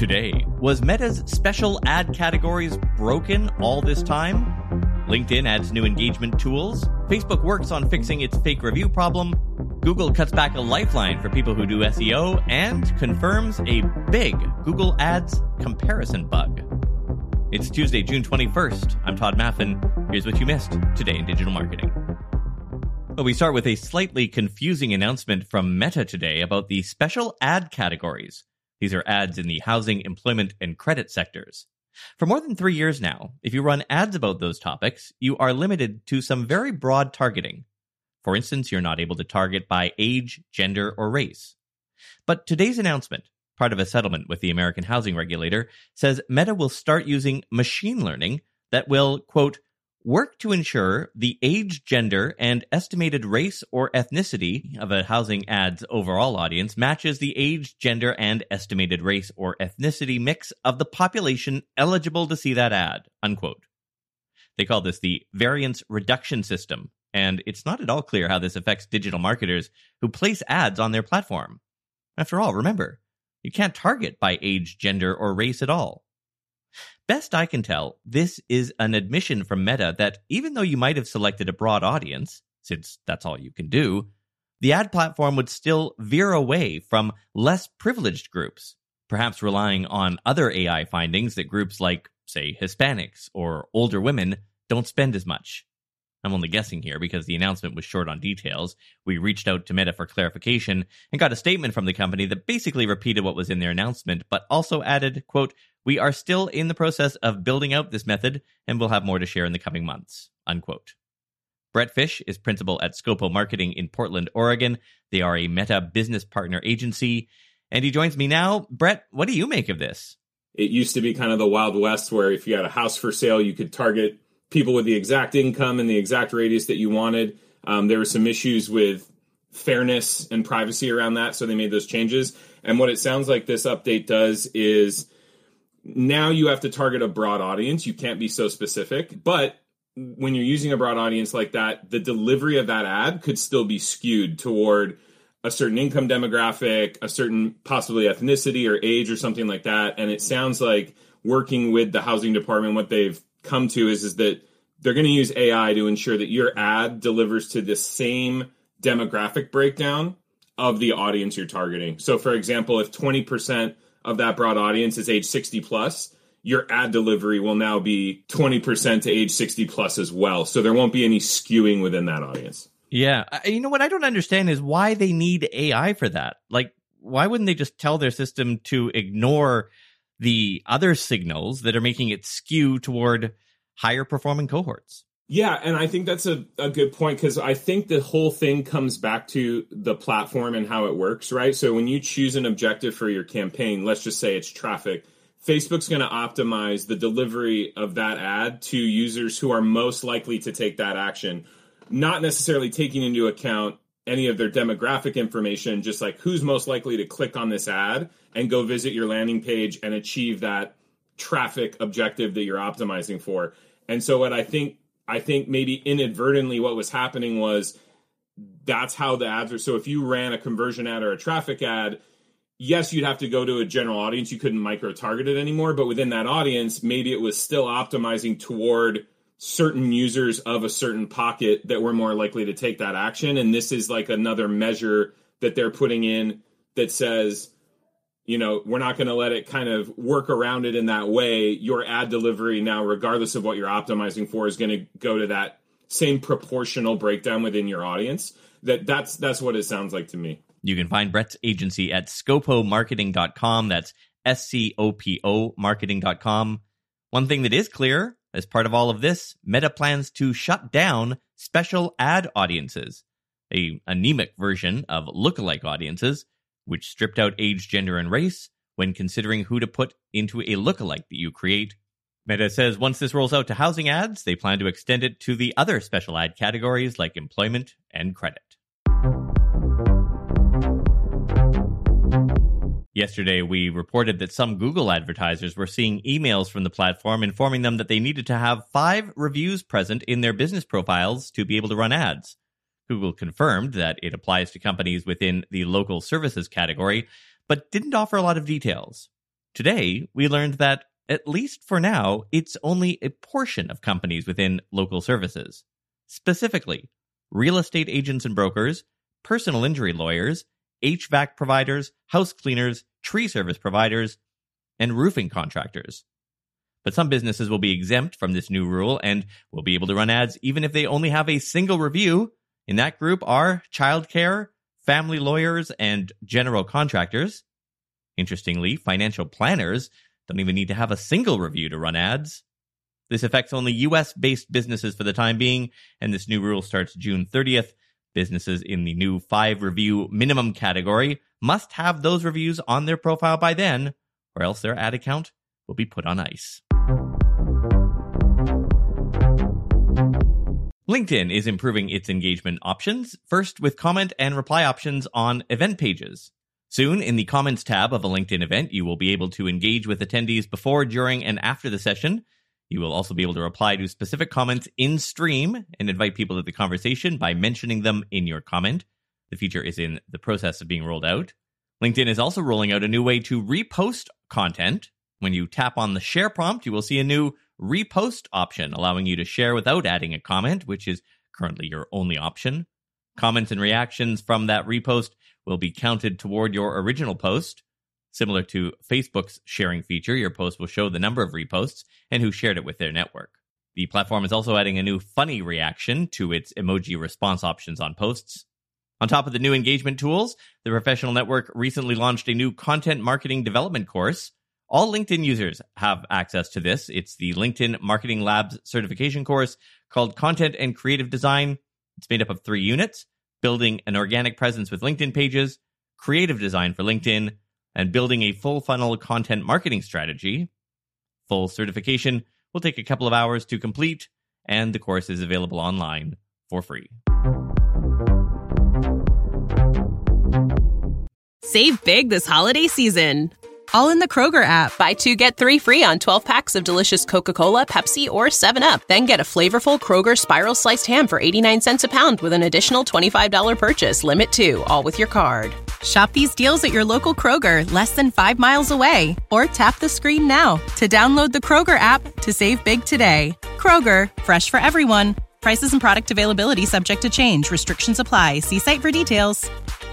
Today, was Meta's special ad categories broken all this time? LinkedIn adds new engagement tools. Facebook works on fixing its fake review problem. Google cuts back a lifeline for people who do SEO and confirms a big Google Ads comparison bug. It's Tuesday, June 21st. I'm Todd Maffin. Here's what you missed today in digital marketing. Well, we start with a slightly confusing announcement from Meta today about the special ad categories. These are ads in the housing, employment, and credit sectors. For more than 3 years now, if you run ads about those topics, you are limited to some very broad targeting. For instance, you're not able to target by age, gender, or race. But today's announcement, part of a settlement with the American housing regulator, says Meta will start using machine learning that will, quote, work to ensure the age, gender, and estimated race or ethnicity of a housing ad's overall audience matches the age, gender, and estimated race or ethnicity mix of the population eligible to see that ad, unquote. They call this the variance reduction system, and it's not at all clear how this affects digital marketers who place ads on their platform. After all, remember, you can't target by age, gender, or race at all. Best I can tell, this is an admission from Meta that even though you might have selected a broad audience, since that's all you can do, the ad platform would still veer away from less privileged groups, perhaps relying on other AI findings that groups like, say, Hispanics or older women don't spend as much. I'm only guessing here because the announcement was short on details. We reached out to Meta for clarification and got a statement from the company that basically repeated what was in their announcement, but also added, quote, we are still in the process of building out this method and we'll have more to share in the coming months, unquote. Brett Fish is principal at Scopo Marketing in Portland, Oregon. They are a Meta business partner agency. And he joins me now. Brett, what do you make of this? It used to be kind of the Wild West where if you had a house for sale, you could target people with the exact income and the exact radius that you wanted. There were some issues with fairness and privacy around that, so they made those changes. And what it sounds like this update does is now you have to target a broad audience. You can't be so specific. But when you're using a broad audience like that, the delivery of that ad could still be skewed toward a certain income demographic, a certain possibly ethnicity or age or something like that. And it sounds like working with the housing department, what they've come to is that they're going to use AI to ensure that your ad delivers to the same demographic breakdown of the audience you're targeting. So, for example, if 20% of that broad audience is age 60 plus, your ad delivery will now be 20% to age 60 plus as well. So there won't be any skewing within that audience. Yeah. You know what I don't understand is why they need AI for that. Like, why wouldn't they just tell their system to ignore the other signals that are making it skew toward higher performing cohorts? Yeah, and I think that's a good point because I think the whole thing comes back to the platform and how it works, right? So when you choose an objective for your campaign, let's just say it's traffic, Facebook's going to optimize the delivery of that ad to users who are most likely to take that action, not necessarily taking into account any of their demographic information, just like who's most likely to click on this ad and go visit your landing page and achieve that traffic objective that you're optimizing for. And so what I think maybe inadvertently what was happening was that's how the ads are. So if you ran a conversion ad or a traffic ad, yes, you'd have to go to a general audience. You couldn't micro-target it anymore. But within that audience, maybe it was still optimizing toward certain users of a certain pocket that were more likely to take that action. And this is like another measure that they're putting in that says, you know, we're not going to let it kind of work around it in that way. Your ad delivery now, regardless of what you're optimizing for, is going to go to that same proportional breakdown within your audience. That's what it sounds like to me. You can find Brett's agency at scopomarketing.com. That's SCOPO marketing.com. One thing that is clear, as part of all of this, Meta plans to shut down special ad audiences, a anemic version of lookalike audiences, which stripped out age, gender, and race when considering who to put into a lookalike that you create. Meta says once this rolls out to housing ads, they plan to extend it to the other special ad categories like employment and credit. Yesterday, we reported that some Google advertisers were seeing emails from the platform informing them that they needed to have 5 reviews present in their business profiles to be able to run ads. Google confirmed that it applies to companies within the local services category, but didn't offer a lot of details. Today, we learned that, at least for now, it's only a portion of companies within local services. Specifically, real estate agents and brokers, personal injury lawyers, HVAC providers, house cleaners, tree service providers, and roofing contractors. But some businesses will be exempt from this new rule and will be able to run ads even if they only have a single review. In that group are childcare, family lawyers, and general contractors. Interestingly, financial planners don't even need to have a single review to run ads. This affects only US-based businesses for the time being, and this new rule starts June 30th. Businesses in the new 5-review minimum category must have those reviews on their profile by then, or else their ad account will be put on ice. LinkedIn is improving its engagement options, first with comment and reply options on event pages. Soon, in the Comments tab of a LinkedIn event, you will be able to engage with attendees before, during, and after the session. You will also be able to reply to specific comments in stream and invite people to the conversation by mentioning them in your comment. The feature is in the process of being rolled out. LinkedIn is also rolling out a new way to repost content. When you tap on the share prompt, you will see a new repost option, allowing you to share without adding a comment, which is currently your only option. Comments and reactions from that repost will be counted toward your original post. Similar to Facebook's sharing feature, your post will show the number of reposts and who shared it with their network. The platform is also adding a new funny reaction to its emoji response options on posts. On top of the new engagement tools, the professional network recently launched a new content marketing development course. All LinkedIn users have access to this. It's the LinkedIn Marketing Labs certification course called Content and Creative Design. It's made up of 3 units: building an organic presence with LinkedIn pages, creative design for LinkedIn, and building a full funnel content marketing strategy. Full certification will take a couple of hours to complete, and the course is available online for free. Save big this holiday season, all in the Kroger app. Buy 2, get 3 free on 12 packs of delicious Coca-Cola, Pepsi, or 7-Up. Then get a flavorful Kroger Spiral Sliced Ham for 89 cents a pound with an additional $25 purchase. Limit 2, all with your card. Shop these deals at your local Kroger, less than 5 miles away. Or tap the screen now to download the Kroger app to save big today. Kroger, fresh for everyone. Prices and product availability subject to change. Restrictions apply. See site for details.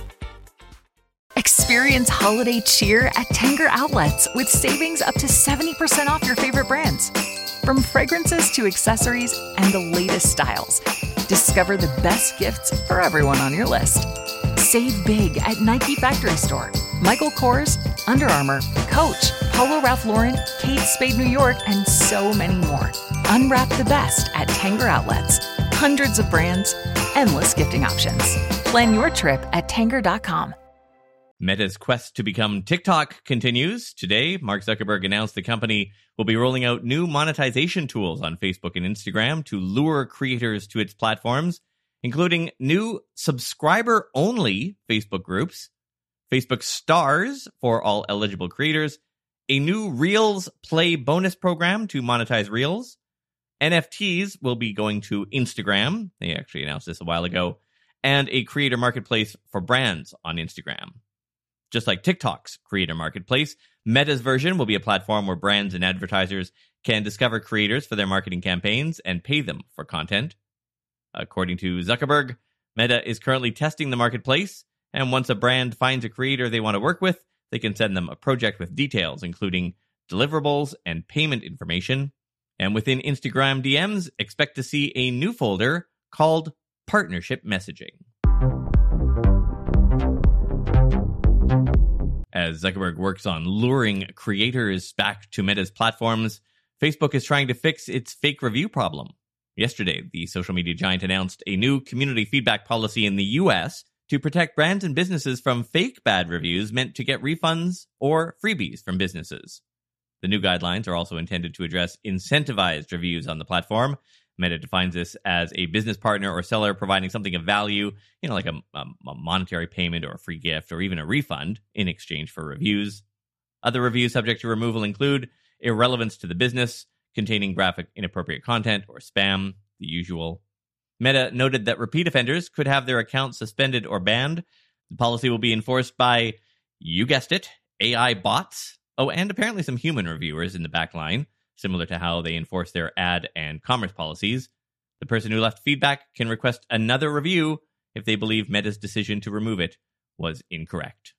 Experience holiday cheer at Tanger Outlets with savings up to 70% off your favorite brands. From fragrances to accessories and the latest styles, discover the best gifts for everyone on your list. Save big at Nike Factory Store, Michael Kors, Under Armour, Coach, Polo Ralph Lauren, Kate Spade New York, and so many more. Unwrap the best at Tanger Outlets. Hundreds of brands, endless gifting options. Plan your trip at Tanger.com. Meta's quest to become TikTok continues. Today, Mark Zuckerberg announced the company will be rolling out new monetization tools on Facebook and Instagram to lure creators to its platforms, including new subscriber-only Facebook groups, Facebook Stars for all eligible creators, a new Reels Play bonus program to monetize Reels. NFTs will be going to Instagram. They actually announced this a while ago. And a creator marketplace for brands on Instagram. Just like TikTok's creator marketplace, Meta's version will be a platform where brands and advertisers can discover creators for their marketing campaigns and pay them for content. According to Zuckerberg, Meta is currently testing the marketplace, and once a brand finds a creator they want to work with, they can send them a project with details, including deliverables and payment information. And within Instagram DMs, expect to see a new folder called Partnership Messaging. As Zuckerberg works on luring creators back to Meta's platforms, Facebook is trying to fix its fake review problem. Yesterday, the social media giant announced a new community feedback policy in the US to protect brands and businesses from fake bad reviews meant to get refunds or freebies from businesses. The new guidelines are also intended to address incentivized reviews on the platform. Meta defines this as a business partner or seller providing something of value, like a monetary payment or a free gift or even a refund in exchange for reviews. Other reviews subject to removal include irrelevance to the business, containing graphic inappropriate content, or spam, the usual. Meta noted that repeat offenders could have their accounts suspended or banned. The policy will be enforced by, you guessed it, AI bots. Oh, and apparently some human reviewers in the back line, similar to how they enforce their ad and commerce policies. The person who left feedback can request another review if they believe Meta's decision to remove it was incorrect.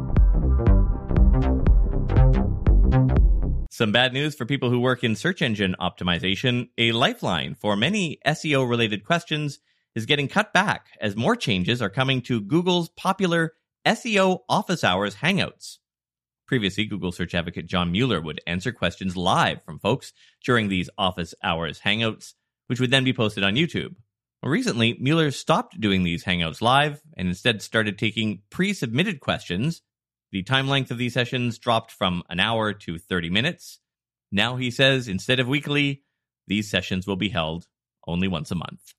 Some bad news for people who work in search engine optimization. A lifeline for many SEO-related questions is getting cut back as more changes are coming to Google's popular SEO office hours hangouts. Previously, Google search advocate John Mueller would answer questions live from folks during these office hours hangouts, which would then be posted on YouTube. Well, recently, Mueller stopped doing these hangouts live and instead started taking pre-submitted questions. The time length of these sessions dropped from an hour to 30 minutes. Now he says instead of weekly, these sessions will be held only once a month.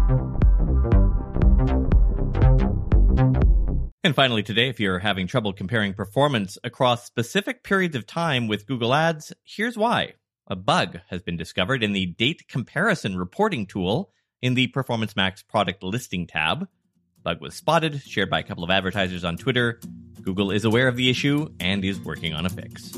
And finally today, if you're having trouble comparing performance across specific periods of time with Google Ads, here's why. A bug has been discovered in the date comparison reporting tool in the Performance Max product listing tab. Bug was spotted, shared by a couple of advertisers on Twitter. Google is aware of the issue and is working on a fix.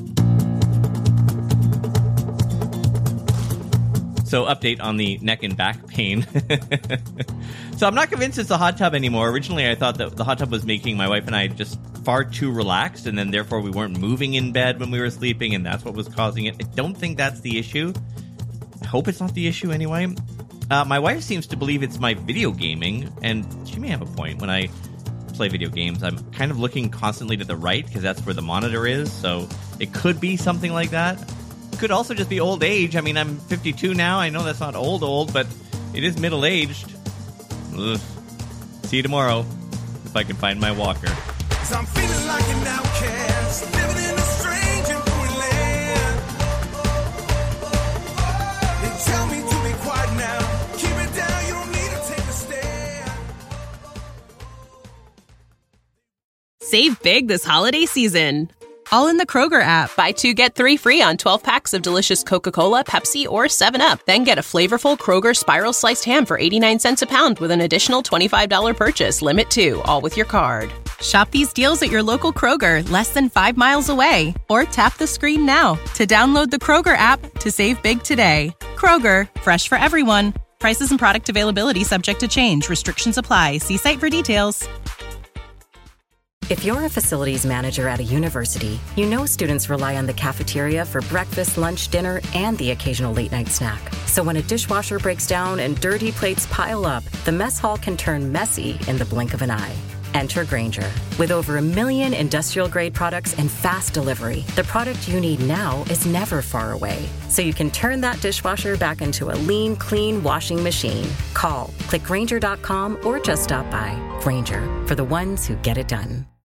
So, update on the neck and back pain. So, I'm not convinced it's the hot tub anymore. Originally, I thought that the hot tub was making my wife and I just far too relaxed, and then therefore we weren't moving in bed when we were sleeping, and that's what was causing it. I don't think that's the issue. I hope it's not the issue anyway. My wife seems to believe it's my video gaming, and she may have a point. When I play video games, I'm kind of looking constantly to the right because that's where the monitor is, so it could be something like that. Could also just be old age. I mean, I'm 52 now. I know that's not old, but it is middle-aged. Ugh. See you tomorrow, if I can find my walker. 'Cause I'm feeling like an outcast, living in a strange and foreign land. They tell me to be quiet now. Keep it down, you don't need to take a stand. Save big this holiday season. All in the Kroger app. Buy 2, get 3 free on 12 packs of delicious Coca-Cola, Pepsi, or 7-Up. Then get a flavorful Kroger Spiral Sliced Ham for 89 cents a pound with an additional $25 purchase. Limit 2, all with your card. Shop these deals at your local Kroger, less than 5 miles away. Or tap the screen now to download the Kroger app to save big today. Kroger, fresh for everyone. Prices and product availability subject to change. Restrictions apply. See site for details. If you're a facilities manager at a university, you know students rely on the cafeteria for breakfast, lunch, dinner, and the occasional late-night snack. So when a dishwasher breaks down and dirty plates pile up, the mess hall can turn messy in the blink of an eye. Enter Grainger. With over 1 million industrial-grade products and fast delivery, the product you need now is never far away. So you can turn that dishwasher back into a lean, clean washing machine. Call, click Grainger.com, or just stop by. Grainger, for the ones who get it done.